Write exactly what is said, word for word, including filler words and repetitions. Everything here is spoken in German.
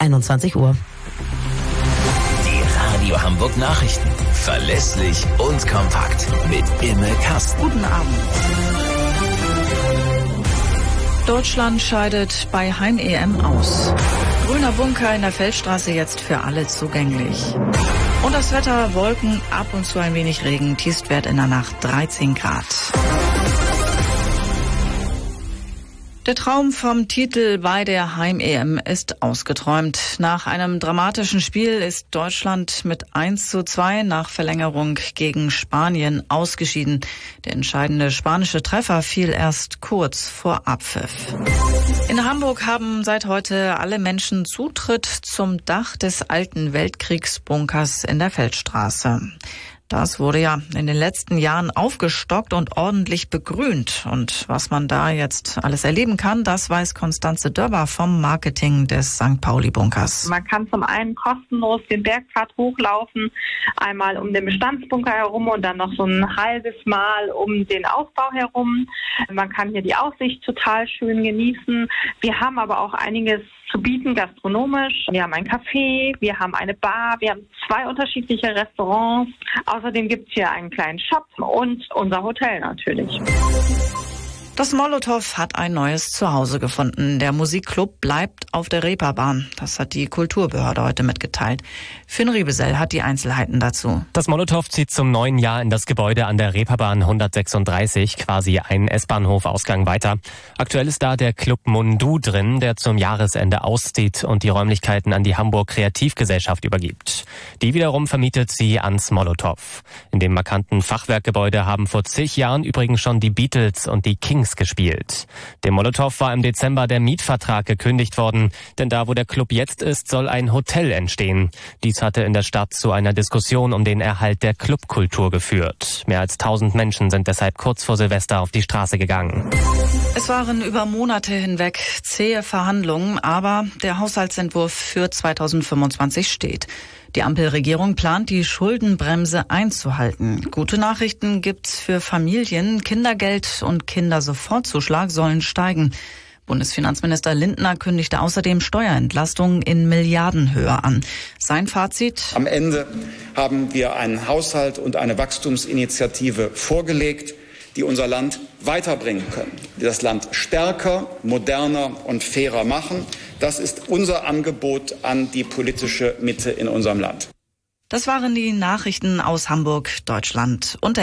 einundzwanzig Uhr. Die Radio Hamburg Nachrichten. Verlässlich und kompakt. Mit Imme Kasten. Guten Abend. Deutschland scheidet bei Heim-E M aus. Grüner Bunker in der Feldstraße jetzt für alle zugänglich. Und das Wetter, Wolken, ab und zu ein wenig Regen, Tiefstwert in der Nacht dreizehn Grad. Der Traum vom Titel bei der Heim-E M ist ausgeträumt. Nach einem dramatischen Spiel ist Deutschland mit eins zu zwei nach Verlängerung gegen Spanien ausgeschieden. Der entscheidende spanische Treffer fiel erst kurz vor Abpfiff. In Hamburg haben seit heute alle Menschen Zutritt zum Dach des alten Weltkriegsbunkers in der Feldstraße. Das wurde ja in den letzten Jahren aufgestockt und ordentlich begrünt. Und was man da jetzt alles erleben kann, das weiß Konstanze Dörber vom Marketing des Sankt Pauli-Bunkers. Man kann zum einen kostenlos den Bergpfad hochlaufen, einmal um den Bestandsbunker herum und dann noch so ein halbes Mal um den Ausbau herum. Man kann hier die Aussicht total schön genießen. Wir haben aber auch einiges zu bieten gastronomisch. Wir haben ein Café, wir haben eine Bar, wir haben zwei unterschiedliche Restaurants. Außerdem gibt es hier einen kleinen Shop und unser Hotel natürlich. Das Molotow hat ein neues Zuhause gefunden. Der Musikclub bleibt auf der Reeperbahn. Das hat die Kulturbehörde heute mitgeteilt. Finn Riebesell hat die Einzelheiten dazu. Das Molotow zieht zum neuen Jahr in das Gebäude an der Reeperbahn hundertsechsunddreißig, quasi einen S-Bahnhof-Ausgang weiter. Aktuell ist da der Club Mundu drin, der zum Jahresende auszieht und die Räumlichkeiten an die Hamburg Kreativgesellschaft übergibt. Die wiederum vermietet sie ans Molotow. In dem markanten Fachwerkgebäude haben vor zig Jahren übrigens schon die Beatles und die Kings gespielt. Dem Molotow war im Dezember der Mietvertrag gekündigt worden, denn da, wo der Club jetzt ist, soll ein Hotel entstehen. Dies hatte in der Stadt zu einer Diskussion um den Erhalt der Clubkultur geführt. Mehr als tausend Menschen sind deshalb kurz vor Silvester auf die Straße gegangen. Es waren über Monate hinweg zähe Verhandlungen, aber der Haushaltsentwurf für zweitausendfünfundzwanzig steht. Die Ampelregierung plant, die Schuldenbremse einzuhalten. Gute Nachrichten gibt's für Familien. Kindergeld und Kindersofortzuschlag sollen steigen. Bundesfinanzminister Lindner kündigte außerdem Steuerentlastungen in Milliardenhöhe an. Sein Fazit: Am Ende haben wir einen Haushalt und eine Wachstumsinitiative vorgelegt, die unser Land weiterbringen können, die das Land stärker, moderner und fairer machen. Das ist unser Angebot an die politische Mitte in unserem Land. Das waren die Nachrichten aus Hamburg, Deutschland und